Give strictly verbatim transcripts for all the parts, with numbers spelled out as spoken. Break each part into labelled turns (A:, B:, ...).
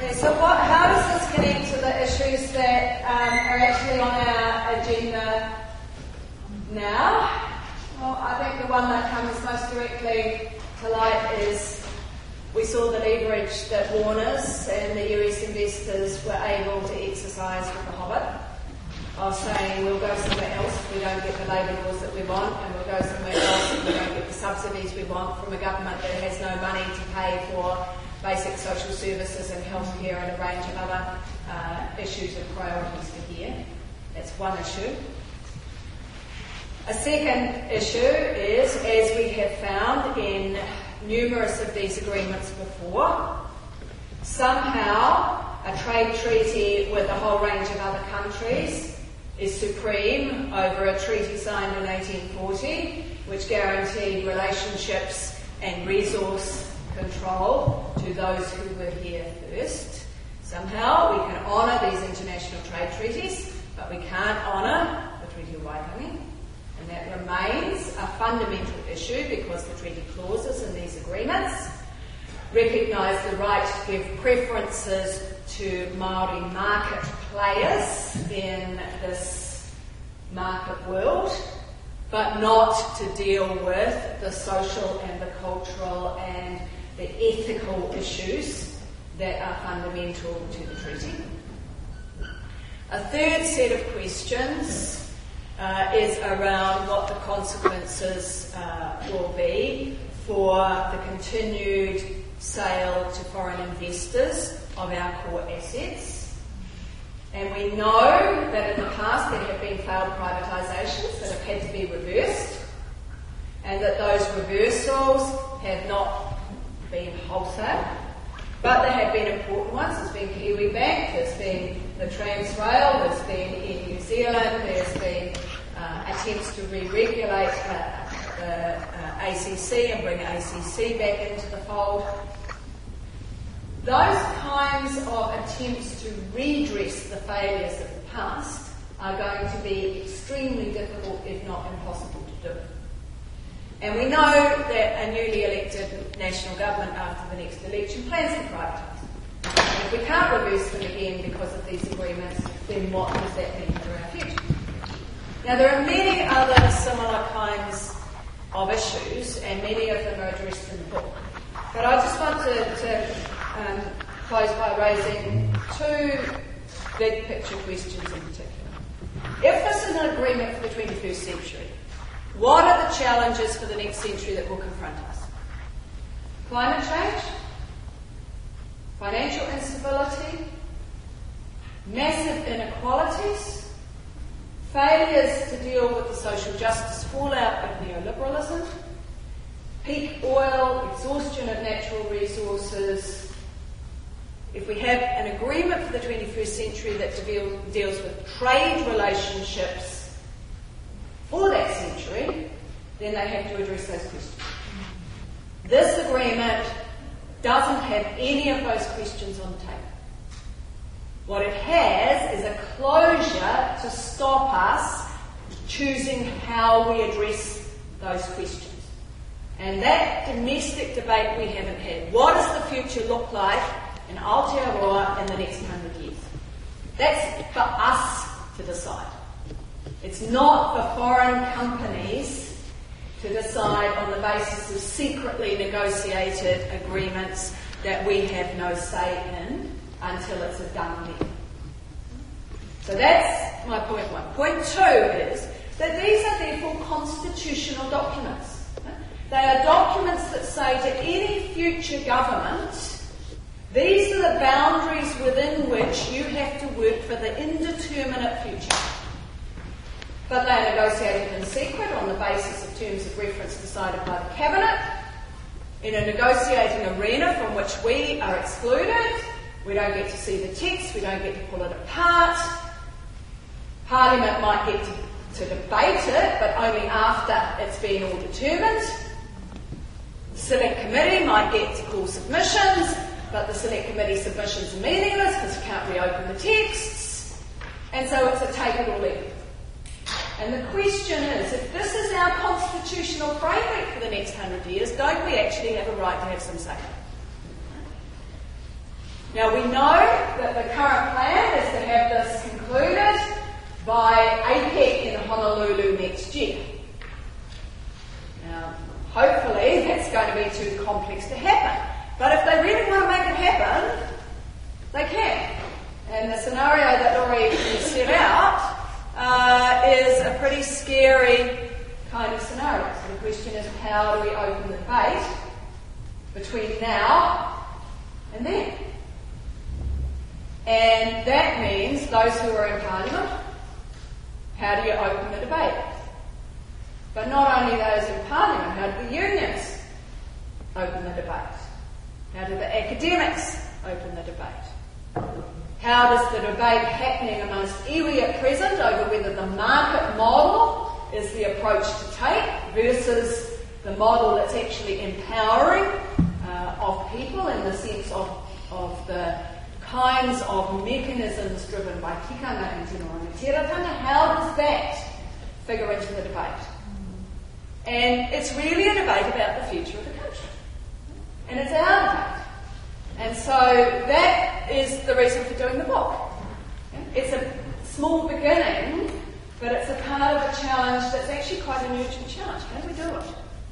A: Okay, so what, how does this connect to the issues that um, are actually on our agenda now? Well, I think the one that comes most directly to light is we saw the leverage that Warners and the U S investors were able to exercise with the Hobbit of saying we'll go somewhere else if we don't get the labour laws that we want, and we'll go somewhere else if we don't get the subsidies we want from a government that has no money to pay for basic social services and healthcare and a range of other uh, issues and priorities for here. That's one issue. A second issue is, as we have found in numerous of these agreements before, somehow a trade treaty with a whole range of other countries is supreme over a treaty signed in eighteen forty, which guaranteed relationships and resource control to those who were here first. Somehow we can honour these international trade treaties, but we can't honour the Treaty of Waitangi. And that remains a fundamental issue because the treaty clauses in these agreements recognise the right to give preferences to Māori market players in this market world, but not to deal with the social and the cultural and the ethical issues that are fundamental to the treaty. A third set of questions Uh, is around what the consequences uh, will be for the continued sale to foreign investors of our core assets. And we know that in the past there have been failed privatisations that have had to be reversed, and that those reversals have not been wholesale, but there have been important ones. There's been Kiwibank, there's been the Transrail, there's been in New Zealand, there's been uh, attempts to re-regulate uh, the uh, A C C and bring A C C back into the fold. Those kinds of attempts to redress the failures of the past are going to be extremely difficult, if not impossible, to do. And we know that a newly elected national government after the next election plans to privatise. And if we can't reverse them again because of these agreements, then what does that mean for our future? Now, there are many other similar kinds of issues, and many of them are addressed in the book. But I just want to, to um, close by raising two big picture questions in particular. If this is an agreement for the twenty-first century, what are the challenges for the next century that will confront us? Climate change, financial instability, massive inequalities, failures to deal with the social justice fallout of neoliberalism, peak oil, exhaustion of natural resources. If we have an agreement for the twenty-first century that deal, deals with trade relationships for that century, then they have to address those questions. This agreement doesn't have any of those questions on the table. What it has is a closure to stop us choosing how we address those questions. And that domestic debate we haven't had. What does the future look like in Aotearoa in the next hundred years? That's for us to decide. It's not for foreign companies to decide on the basis of secretly negotiated agreements that we have no say in until it's a done deal. So that's my point one. Point two is that these are therefore constitutional documents. They are documents that say to any future government, these are the boundaries within which you have to work for the indeterminate future. But they are negotiated in secret on the basis of terms of reference decided by the Cabinet, in a negotiating arena from which we are excluded. We don't get to see the text, we don't get to pull it apart. Parliament might get to, to debate it, but only after it's been all determined. The Select Committee might get to call submissions, but the Select Committee submissions are meaningless because you can't reopen the texts. And so it's a take it or leave it. And the question is, if this is our constitutional framework for the next hundred years, don't we actually have a right to have some say? Now we know that the current plan is to have this concluded by APEC in Honolulu next year. Now, hopefully that's going to be too complex to happen. But if they really want to make it happen, they can. And the scenario that Laurie has set out uh, is a pretty scary kind of scenario. So the question is, how do we open the debate between now and then? And that means those who are in Parliament, how do you open the debate? But not only those in Parliament, how do the unions open the debate? How do the academics open the debate? How does the debate happening amongst iwi at present over whether the market model is the approach to take versus the model that's actually empowering uh, of people in the sense of, of the kinds of mechanisms driven by tikanga and te tiratanga, how does that figure into the debate? And it's really a debate about the future of the country. And it's our debate. And so that is the reason for doing the book. It's a small beginning, but it's a part of a challenge that's actually quite an urgent challenge. How do we do it?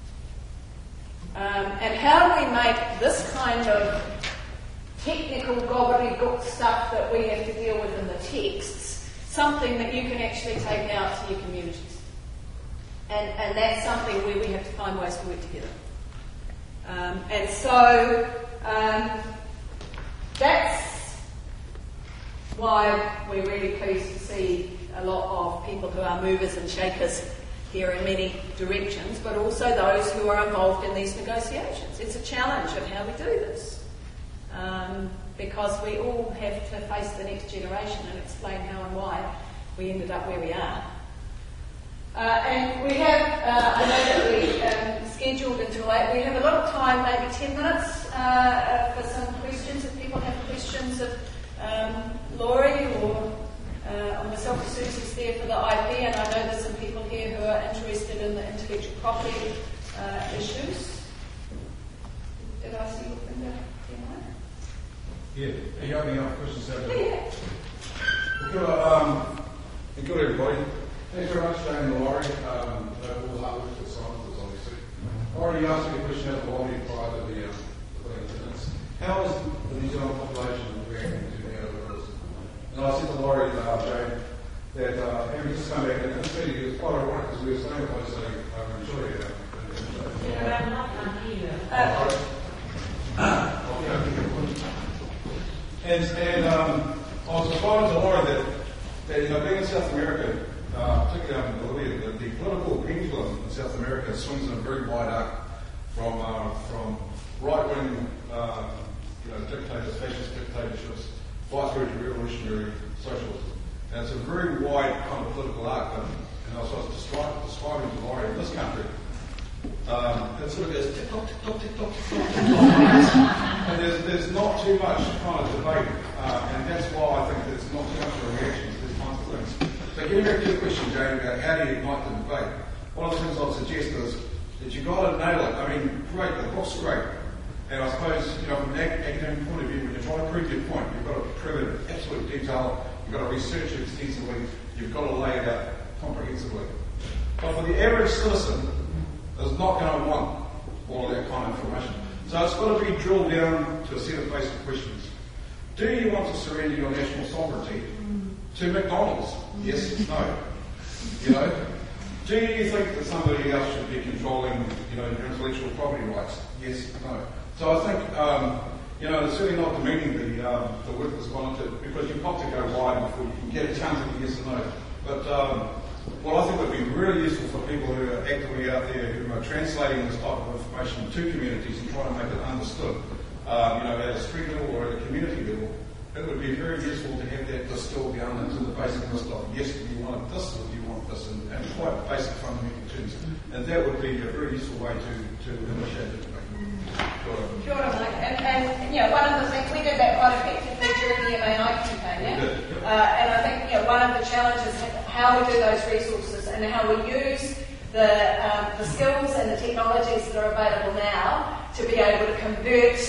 A: Um, and how do we make this kind of technical gobbledygook stuff that we have to deal with in the texts something that you can actually take out to your communities? And, and that's something where we have to find ways to work together. Um, and so um, that's why we're really pleased to see a lot of people who are movers and shakers here in many directions, but also those who are involved in these negotiations. It's a challenge of how we do this, um, because we all have to face the next generation and explain how and why we ended up where we are. Uh, and we have, uh, I know that we um, scheduled until eight, we have a lot of time, maybe ten minutes uh, uh, for some questions. If people have questions of um, Laurie or uh, or myself, Susie's there for the I P, and I know there's some people here who are interested in the intellectual property uh, issues. Did I see your finger?
B: Yeah, are you opening up questions?
A: Yeah, yeah.
B: Good, um, good everybody. Thanks very much, Jane and Laurie. Um, all the hard work for scientists, obviously. I already asked you a question about the Wami prior to the, um, the minutes. How is the New Zealand population reacting to the out of this? And I said to Laurie, uh, Jane, that uh, and we just come back and it's really, it was quite ironic because we were staying close to over in Chile. And, and um, I was responding to Laurie that, that, you know, being in South America, Uh, particularly up in Bolivia, the, the political pendulum in South America swings in a very wide arc from uh, from right-wing, uh, you know, dictators, fascist dictatorships, right through to revolutionary socialism. And it's a very wide kind of political arc. And, and I was describing, describing to Laurie in this country, um, it sort of goes tick tock, tick tock, tick tock, tick tock, tick tock, and there's there's not too much kind of debate, uh, and that's why I think there's not too much of a reaction to these kinds of things. So getting back to your question, Jane, about how do you ignite the debate, one of the things I'd suggest is that you've got to nail it. I mean, great, the book's great. And I suppose, you know, from an academic point of view, when you're trying to prove your point, you've got to prove it in absolute detail, you've got to research it extensively, you've got to lay it out comprehensively. But for the average citizen, is not going to want all of that kind of information. So it's got to be drilled down to a set of basic questions. Do you want to surrender your national sovereignty to McDonald's? Yes, no. You know, do you think that somebody else should be controlling, you know, your intellectual property rights? Yes, no. So I think, um, you know, it's certainly not demeaning the um, the work that's gone into it, because you've got to go wide before you can get a chance of a yes or no. But um, what I think would be really useful for people who are actively out there who are translating this type of information to communities and trying to make it understood, um, you know, at a street level or at a community level, it would be very useful to have that distilled down into the basic list of yes, do you want this or do you want this, and, and quite basic fundamental terms. And that would be a very useful way to, to initiate the debate. Sure.
A: Sure, Mike. And, and, you know, one of the things, we did that quite effectively during the M A I campaign, yeah? Uh, and I think, you know, one of the challenges is how we do those resources and how we use the, um, the skills and the technologies that are available now to be able to convert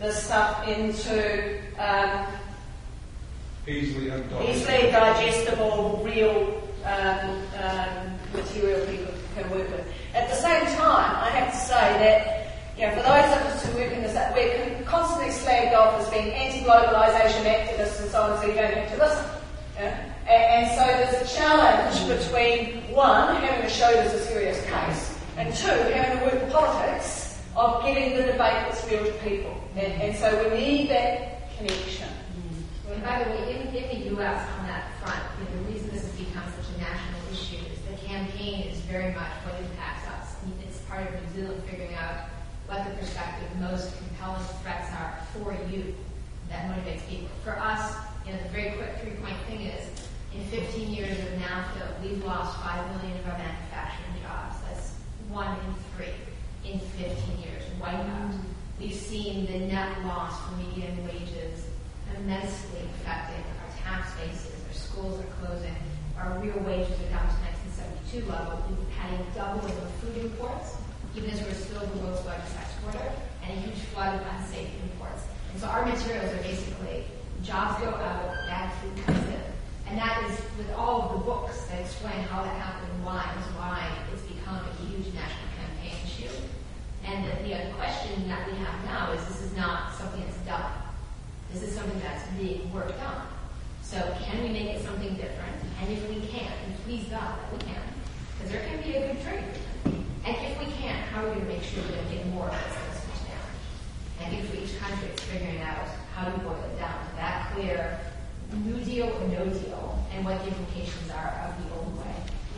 A: this stuff into um,
B: easily,
A: easily digestible, real um, um, material people can work with. At the same time, I have to say that, you know, for those of us who work in this, we're constantly slagged off as being anti-globalisation activists and so on, so you don't have to listen. Yeah? And, and so there's a challenge between, one, having to show there's a serious case, and two, having to work the politics of getting the debate that's real to people. And, and so we need that connection.
C: And by the way, in, in the U S on that front, you know, the reason this has become such a national issue is the campaign is very much what impacts us. I mean, it's part of New Zealand figuring out what the perspective most compelling threats are for you that motivates people. For us, you know, the very quick three-point thing is, in fifteen years of NAFTA, we've lost five million of our manufacturing jobs. That's one in three in fifteen years, wiped out. We've seen the net loss for median wages immensely affecting our tax bases. Our schools are closing. Our real wages are down to nineteen seventy-two level. We've had a doubling of food imports, even as we're still the world's largest exporter, and a huge flood of unsafe imports. And so our materials are basically jobs go out, bad food comes in. And that is with all of the books that explain how that happened and why, is why it's become a huge national campaign issue. And the, the question that we have now is this is not something that's done. This is something that's being worked on. So can we make it something different? And if we can, and please God that we can, because there can be a good trade agreement. And if we can, how are we going to make sure we don't get more of this customs damage? And I think for each country it's figuring out how to boil it down to that clear New Deal or no deal, and what the implications are of the old way.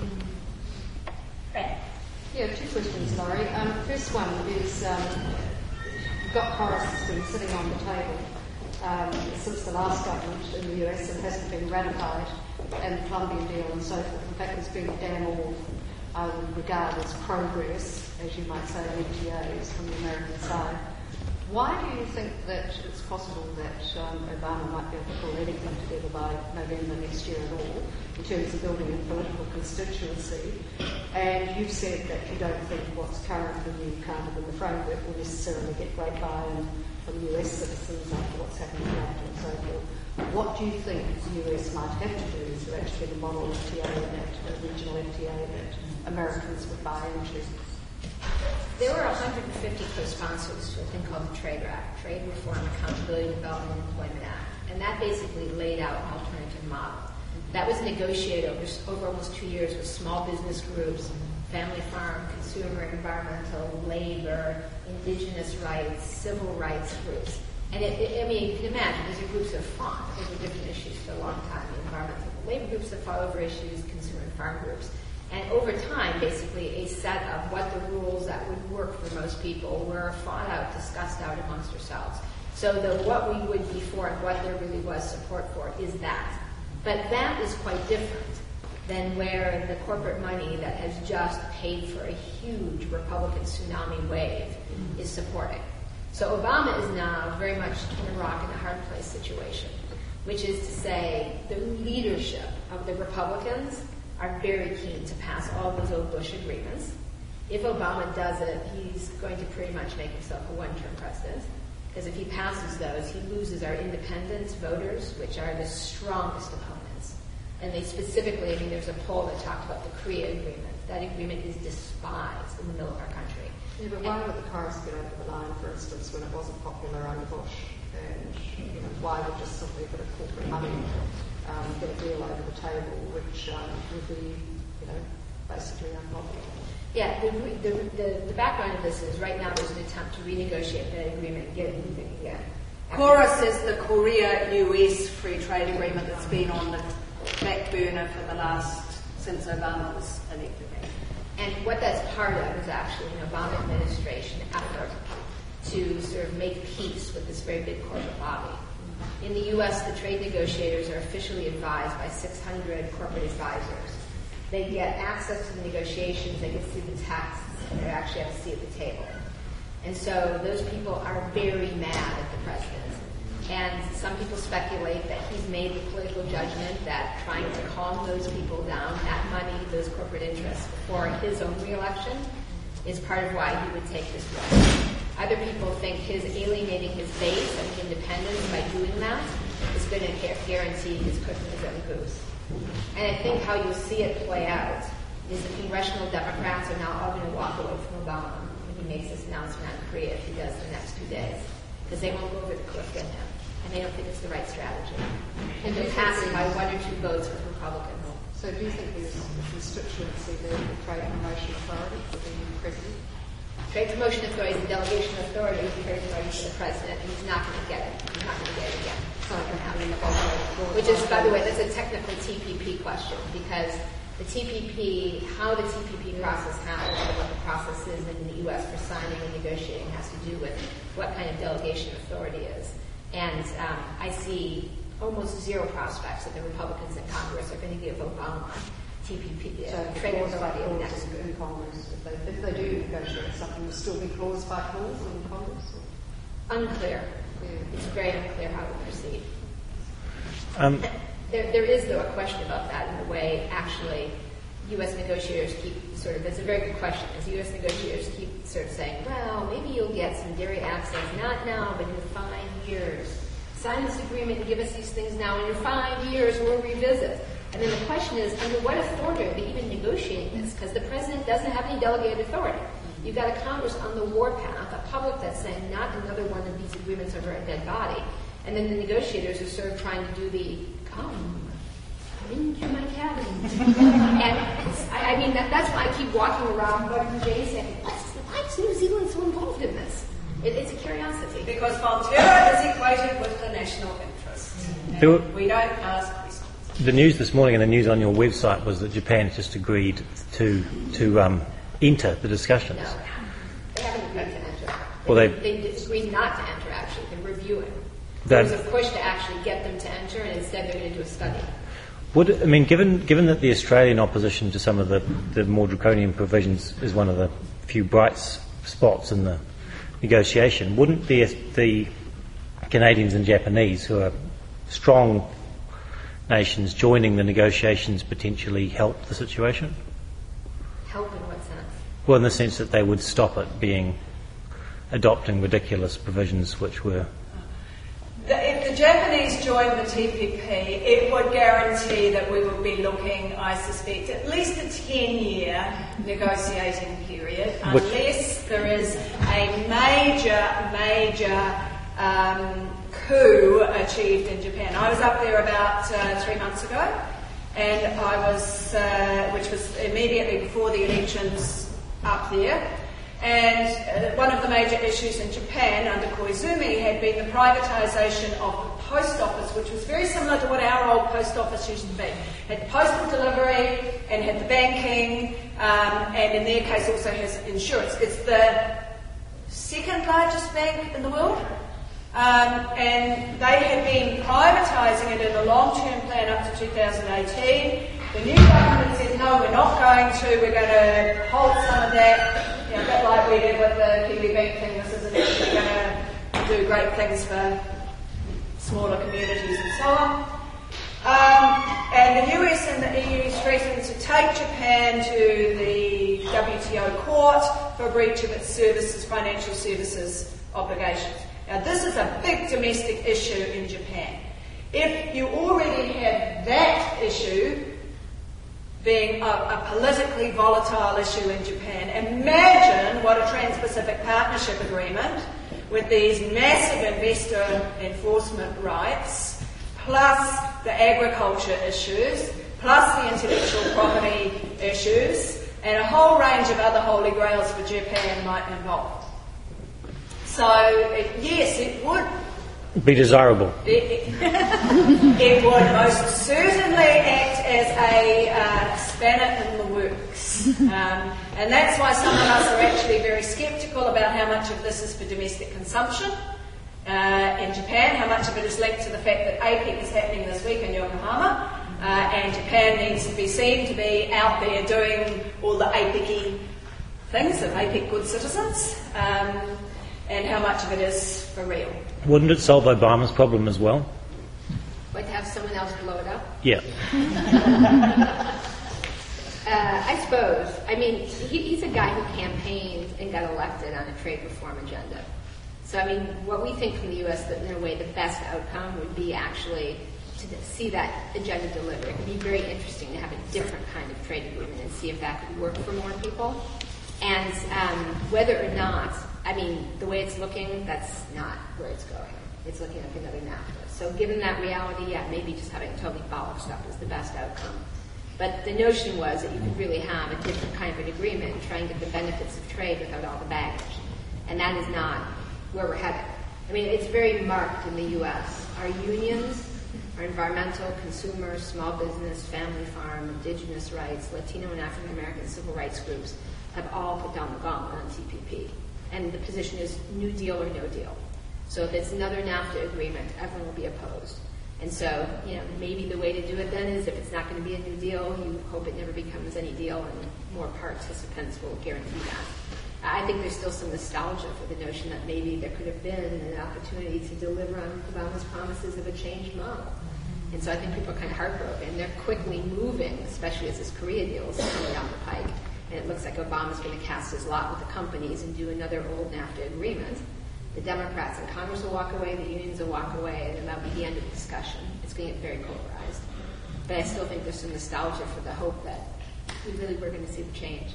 A: Mm-hmm. Right.
D: Yeah, two questions, Laurie. Um, first one is, um, you've got Coris has been sitting on the table um, since the last government in the U S and hasn't been ratified, and the Colombian deal and so forth. In fact, there's been damn all I would regard as progress, as you might say, in F T As from the American side. Why do you think that it's possible that um, Obama might be able to pull anything together by November next year at all, in terms of building a political constituency? And you've said that you don't think what's currently kind of in the framework will necessarily get great buy-in from U S citizens after what's happened in NAFTA and so forth. What do you think the U S might have to do to actually get a model F T A, that a regional F T A that Americans would buy into?
C: There were one hundred fifty co-sponsors to a thing called the Trade Act, Trade Reform, Accountability, Development, and Employment Act. And that basically laid out an alternative model. That was negotiated over, over almost two years with small business groups, family farm, consumer, environmental, labor, indigenous rights, civil rights groups. And it, it, I mean, you can imagine, these are groups that fought over different issues for a long time. The environmental labor groups that fought over issues, consumer and farm groups. And over time, basically, a set of what the rules that would work for most people were fought out, discussed out amongst ourselves. So the what we would be for and what there really was support for is that. But that is quite different than where the corporate money that has just paid for a huge Republican tsunami wave is supporting. So Obama is now very much in a rock and a hard place situation, which is to say the leadership of the Republicans are very keen to pass all those old Bush agreements. If Obama does it, he's going to pretty much make himself a one-term president, because if he passes those, he loses our independent voters, which are the strongest opponents. And they specifically, I mean, there's a poll that talked about the Korea agreement. That agreement is despised in the middle of our country.
D: Yeah, but why would the Coris get over the line, for instance, when it wasn't popular under Bush? And you know, why would just simply a bit of corporate money Um, get a deal over the table, which um, would be, you know, basically unpopular?
C: Yeah, the, the, the, the background of this is right now there's an attempt to renegotiate that agreement and get it moving again.
A: Coris is the Korea-U S free trade agreement that's been on the back burner for the last, since Obama was elected.
C: And what that's part of is actually an Obama administration effort to sort of make peace with this very big corporate lobby. In the U S, the trade negotiators are officially advised by six hundred corporate advisors. They get access to the negotiations, they can see the texts, and they actually have a seat at the table. And so those people are very mad at the president. And some people speculate that he's made the political judgment that trying to calm those people down, that money, those corporate interests, for his own re-election is part of why he would take this road. Other people think his alienating his base and independence by doing that is going to guarantee his cooking his own goose. And I think how you'll see it play out is the congressional Democrats are now all going to walk away from Obama when he makes this announcement on Korea, if he does the next two days, because they won't go over the cliff with him, and they don't think it's the right strategy. And they'll pass it by one or two votes with Republicans.
D: So do you think there's a constituency there for Trade Promotion Authority for the president?
C: Trade Promotion Authority is a delegation of authority with trade authority to the president, and he's not going to get it. He's not going to get it again.
D: So it can happen.
C: Which is, by the way, that's a technical T P P question, because the T P P, how the T P P process happens and what the process is in the U S for signing and negotiating has to do with what kind of delegation authority is. And um, I see almost zero prospects that the Republicans in Congress are going to give Obama T P P,
D: so
C: uh, trade authority in next
D: in Congress. If they, if they do negotiate something, will still be clause by clause in Congress? Or?
C: Unclear.
D: Yeah.
C: It's very unclear how to proceed.
E: Um,
C: There, there is, though, a question about that in the way, actually, U S negotiators keep sort of, that's a very good question, as U S negotiators keep sort of saying, well, maybe you'll get some dairy access, not now, but in five years. Sign this agreement and give us these things now, and in five years we'll revisit. And then the question is, under what authority are they even negotiating this? Because the president doesn't have any delegated authority. You've got a Congress on the warpath, a public that's saying not another one of these agreements over a dead body. And then the negotiators are sort of trying to do the, come, come into my cabin. and it's, I, I mean, that, that's why I keep walking around Gordon Jay saying, what's, why is New Zealand so involved in this? It, it's a curiosity.
A: Because Fonterra is equated with the national interest.
E: There were-
A: And we don't ask questions.
E: The news this morning and the news on your website was that Japan has just agreed to to um, enter the discussions.
C: No, they haven't agreed to enter.
E: Well, they-
C: they, they agreed not to enter, actually. They're reviewing.
E: That-
C: There was a push to actually get them to enter, and instead they're going to do a study.
E: Would I mean, given given that the Australian opposition to some of the, the more draconian provisions is one of the few bright s- spots in the negotiation, wouldn't the the Canadians and Japanese, who are strong nations, joining the negotiations potentially help the situation?
C: Help in what sense?
E: Well, in the sense that they would stop it being adopting ridiculous provisions which were.
A: The, if the Japanese joined the T P P, it would guarantee that we would be looking, I suspect, at least a ten-year negotiating period,
E: Which-
A: unless there is a major, major um, coup achieved in Japan. I was up there about uh, three months ago, and I was, uh, which was immediately before the elections up there. And uh, one of the major issues in Japan under Koizumi had been the privatisation of the post office, which was very similar to what our old post office used to be. Had postal delivery and had the banking, um, and in their case also has insurance. It's the second largest bank in the world. Um, and they had been privatising it in a long-term plan up to two thousand eighteen. The new government said, no, we're not going to, we're going to hold some of that, you know, a bit like we did with the Kiwi Bank thing. This isn't actually going to do great things for smaller communities and so on. Um, and the U S and the E U threatened to take Japan to the W T O court for a breach of its services, financial services obligations. Now, this is a big domestic issue in Japan. If you already have that issue being a, a politically volatile issue in Japan, imagine what a Trans-Pacific Partnership Agreement with these massive investor enforcement rights, plus the agriculture issues, plus the intellectual property issues, and a whole range of other holy grails for Japan might involve. So, it, yes, it would
E: Be desirable.
A: It, it would most certainly act as a uh, spanner in the works. Um, and that's why some of us are actually very sceptical about how much of this is for domestic consumption uh, in Japan, how much of it is linked to the fact that APEC is happening this week in Yokohama, uh, and Japan needs to be seen to be out there doing all the APEC-y things of APEC good citizens, um, and how much of it is for real.
E: Wouldn't it solve Obama's problem as well?
C: Like to have someone else blow it up?
E: Yeah.
C: Uh, uh, I suppose. I mean, he, he's a guy who campaigned and got elected on a trade reform agenda. So, I mean, what we think from the U S, that in a way the best outcome would be actually to see that agenda delivered. It would be very interesting to have a different kind of trade agreement and see if that could work for more people. And um, whether or not, I mean, the way it's looking, that's not where it's going. It's looking like another NAFTA. So given that reality, yeah, maybe just having totally bollocked stuff is the best outcome. But the notion was that you could really have a different kind of an agreement and try and get the benefits of trade without all the baggage. And that is not where we're headed. I mean, it's very marked in the U S. Our unions, our environmental, consumer, small business, family farm, indigenous rights, Latino and African American civil rights groups have all put down the gauntlet on T P P. And the position is New Deal or no deal. So if it's another NAFTA agreement, everyone will be opposed. And so, you know, maybe the way to do it then is if it's not going to be a new deal, you hope it never becomes any deal and more participants will guarantee that. I think there's still some nostalgia for the notion that maybe there could have been an opportunity to deliver on Obama's promises of a changed model. And so I think people are kind of heartbroken. And they're quickly moving, especially as this Korea deal is coming down the pike. And it looks like Obama's going to cast his lot with the companies and do another old NAFTA agreement. The Democrats in Congress will walk away, the unions will walk away, and that'll be the end of the discussion. It's going to get very polarized. But I still think there's some nostalgia for the hope that we really were going to see the change.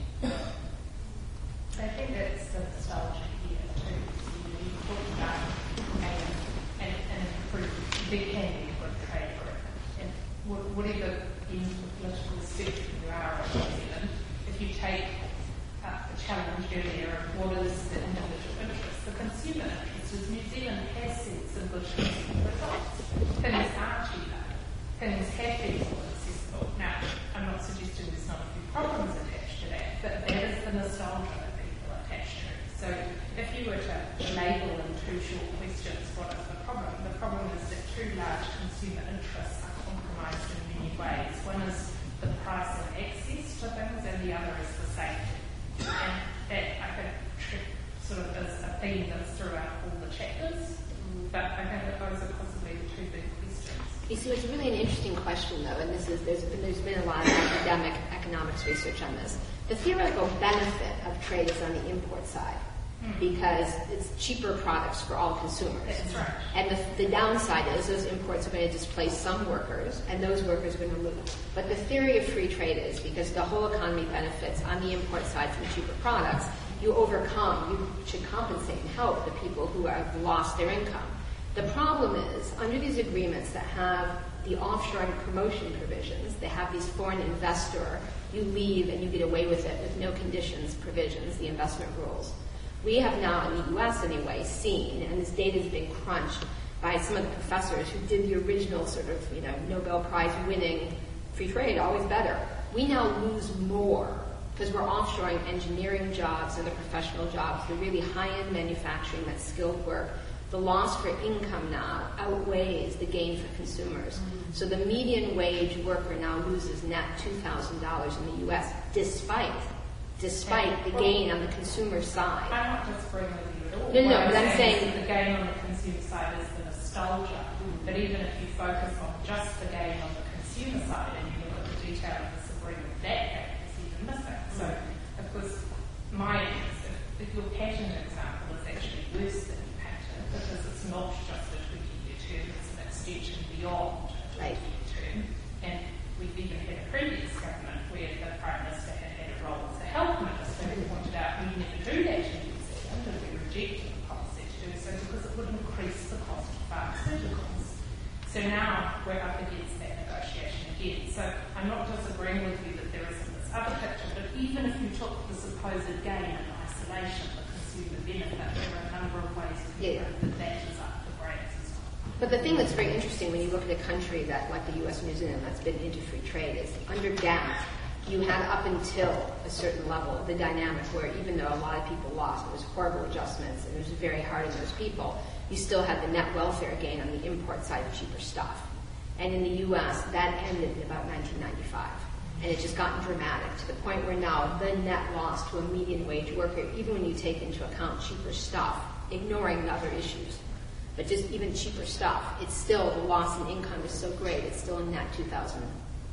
F: I think that's the nostalgia here too. You know, talk about an, an, an improved, big hand improved trade agreement. And whatever in political spectrum you are in New Zealand, if you take uh, the challenge earlier of what is the individual interest, the consumer interest is New Zealand has seen some good consumer results. Things are cheaper. Things have been more accessible. Now, I'm not suggesting there's not a few problems attached to that, but that is the nostalgia that people attach to. So if you were to label in two short questions what is the problem, the problem is that two large consumer interests are compromised in many ways. One is the price and access to things, and the other is the safety. And that, I think, sort of is a theme that's throughout all the chapters, but I think that those are possibly the two big questions.
C: You see, it's really an interesting question, though, and this is there's been, there's been a lot of academic economics research on this. The theoretical benefit of trade is on the import side mm. because it's cheaper products for all consumers.
F: That's right.
C: And the, the downside is those imports are going to displace some workers, and those workers are going to lose. But the theory of free trade is because the whole economy benefits on the import side from cheaper products, you overcome, you should compensate and help the people who have lost their income. The problem is, under these agreements that have the offshoring promotion provisions, they have these foreign investor, you leave and you get away with it with no conditions provisions, the investment rules. We have now, in the U S anyway, seen, and this data has been crunched by some of the professors who did the original sort of, you know, Nobel Prize winning free trade, always better. We now lose more because we're offshoring engineering jobs and the professional jobs, the really high-end manufacturing, that skilled work. The loss for income now outweighs the gain for consumers. Mm-hmm. So the median wage worker now loses net two thousand dollars in the U S despite despite yeah. the well, gain on the consumer side.
F: I'm not disagreeing with you at all.
C: No, no,
F: no,
C: but I'm saying
F: the gain on the consumer side is the nostalgia. Mm-hmm. But even if you focus on just the gain on the consumer side and you look at the detail of this agreement, that gain is even missing. Mm-hmm. So, of course, my interest, if, if your patent example is actually worse than because it's not just a twenty-year term, it's an extension beyond a twenty-year term. And we've even had a previous government where the Prime Minister had had a role as a health minister who pointed out we never do that in New Zealand, and we rejected the policy to do so because it would increase the cost of pharmaceuticals. So now we're up against that negotiation again. So I'm not disagreeing with you that there isn't this other picture, but even if you took the supposed gain in isolation, the benefit, there are a number of ways to
C: yeah.
F: that that is up for grabs as well.
C: But the thing that's very interesting when you look at a country that, like the U S and New Zealand, that's been into free trade is under G A T T, you had up until a certain level the dynamic where even though a lot of people lost, there was horrible adjustments and it was very hard on those people, you still had the net welfare gain on the import side of cheaper stuff. And in the U S, that ended in about nineteen ninety-five. And it's just gotten dramatic to the point where now the net loss to a median wage worker, even when you take into account cheaper stuff, ignoring the other issues, but just even cheaper stuff, it's still, the loss in income is so great, it's still a net two thousand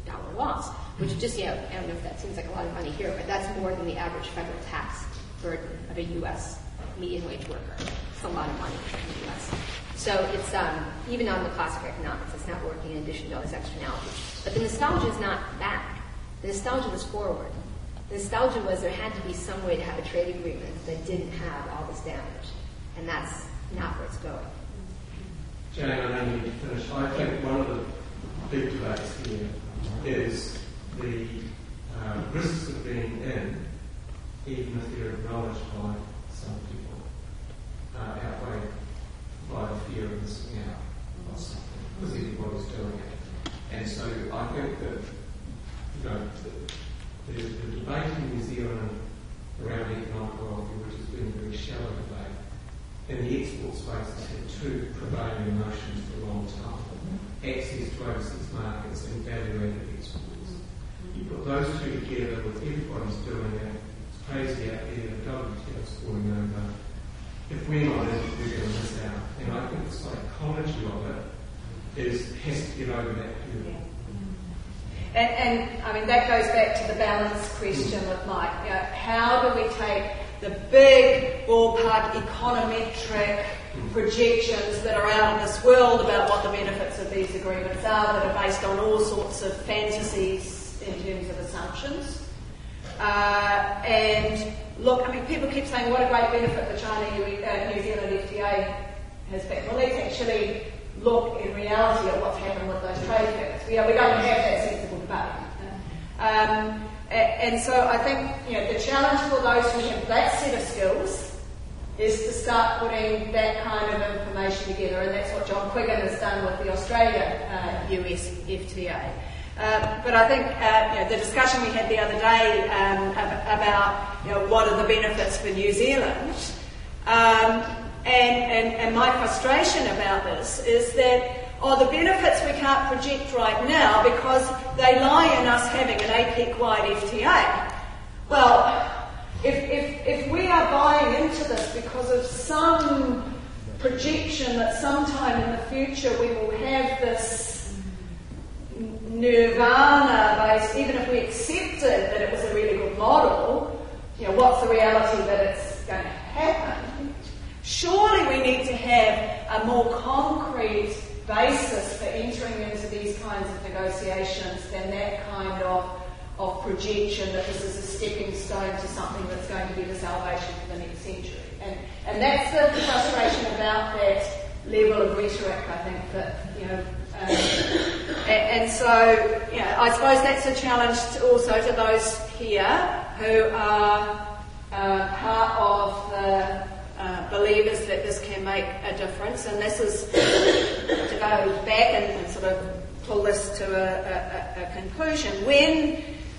C: dollar loss, which is just, you know, I don't know if that seems like a lot of money here, but that's more than the average federal tax burden of a U S median wage worker. It's a lot of money in the U S. So it's, um, even on the classic economics, it's not working in addition to all these externalities. But the nostalgia is not back. The nostalgia was forward. The nostalgia was there had to be some way to have a trade agreement that didn't have all this damage. And that's not where it's going.
G: Jane, I know you need to finish. I think one of the big debates here is the uh, risks of being in, even if they're acknowledged by some people, uh, outweighed by the fear of missing out on something, because everybody's doing it. And so I think that, you know, the, the, the debate in New Zealand around economic welfare, which has been a very shallow debate, in the export space has had two prevailing emotions for a long time. Access to overseas markets and value-added exports. You put those two together with everybody's doing it, it's crazy out there, the W T O's falling over. If we're not in it, we're going to miss out. And I think the psychology of it is, has to get over that hurdle.
A: And, and I mean, that goes back to the balance question with Mike. You know, how do we take the big ballpark econometric projections that are out in this world about what the benefits of these agreements are, that are based on all sorts of fantasies in terms of assumptions. Uh, and look, I mean, people keep saying what a great benefit the China uh, New Zealand F T A has been. Well, let's actually look in reality at what's happened with those trade agreements. We, we don't have that sensible debate. Um, and so I think, you know, the challenge for those who have that set of skills is to start putting that kind of information together, and that's what John Quiggin has done with the Australia uh, U S F T A. Uh, but I think uh, you know, the discussion we had the other day um, about, you know, what are the benefits for New Zealand, um, and, and, and my frustration about this is that, oh, the benefits we can't project right now because they lie in us having an APEC-wide F T A. Well, if, if, if we are buying into this because of some projection that sometime in the future we will have this nirvana based, even if we accepted that it was a really good model, you know, what's the reality that it's going to happen? Surely we need to have a more concrete basis for entering into these kinds of negotiations than that kind of, of projection that this is a stepping stone to something that's going to be the salvation for the next century. And, and that's the frustration about that level of rhetoric, I think, that, you know, um, and, and so, you know, I suppose that's a challenge to also to those here who are uh, part of the Uh, believers that this can make a difference, and this is to go back and, and sort of pull this to a, a, a conclusion. When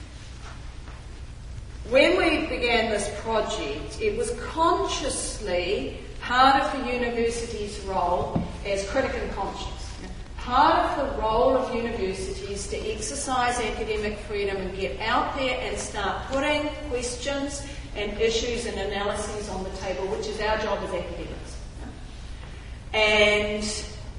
A: when we began this project, it was consciously part of the university's role as critical conscience, part of the role of universities to exercise academic freedom and get out there and start putting questions and issues and analyses on the table, which is our job as academics. And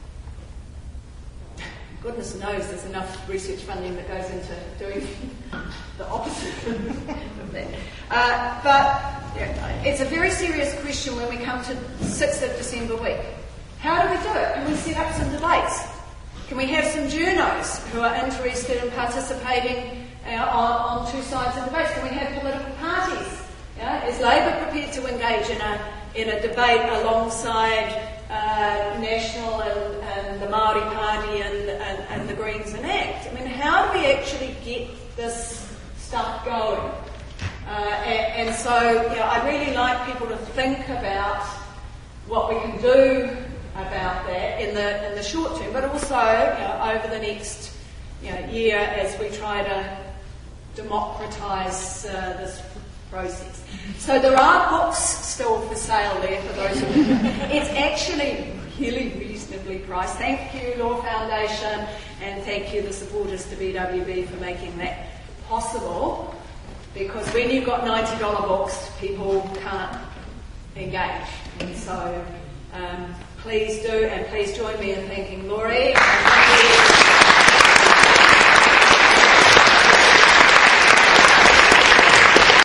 A: goodness knows there's enough research funding that goes into doing the opposite of that. Uh, but yeah, it's a very serious question when we come to sixth of December week. How do we do it? Can we set up some debates? Can we have some journos who are interested in participating uh, on, on two sides of debates? Can we have political parties? Yeah, is Labor prepared to engage in a in a debate alongside uh, National and, and the Māori Party and, and, and the Greens and ACT? I mean, how do we actually get this stuff going? Uh, and, and so, you know, I'd really like people to think about what we can do about that in the in the short term, but also, you know, over the next, you know, year as we try to democratise uh, this process. So there are books still for sale there for those who it's actually really reasonably priced. Thank you, Law Foundation, and thank you, the supporters to B W B, for making that possible, because when you've got ninety dollars books, people can't engage. And so um, please do, and please join me in thanking Laurie. And thank you.